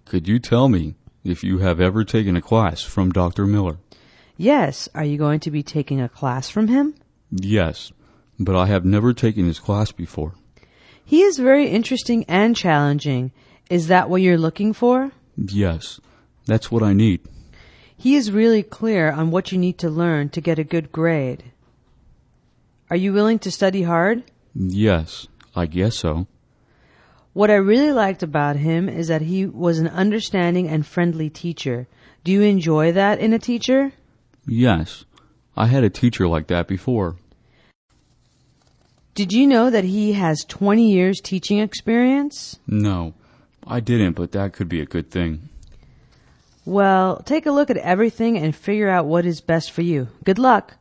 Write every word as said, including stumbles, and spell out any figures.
Could you tell me if you have ever taken a class from Doctor Miller? Yes. Are you going to be taking a class from him? Yes, but I have never taken his class before. He is very interesting and challenging. Is that what you're looking for? Yes, that's what I need. He is really clear on what you need to learn to get a good grade. Are you willing to study hard? Yes, I guess so. What I really liked about him is that he was an understanding and friendly teacher. Do you enjoy that in a teacher? Yes, I had a teacher like that before. Did you know that he has twenty years teaching experience? No, I didn't, but that could be a good thing. Well, take a look at everything and figure out what is best for you. Good luck.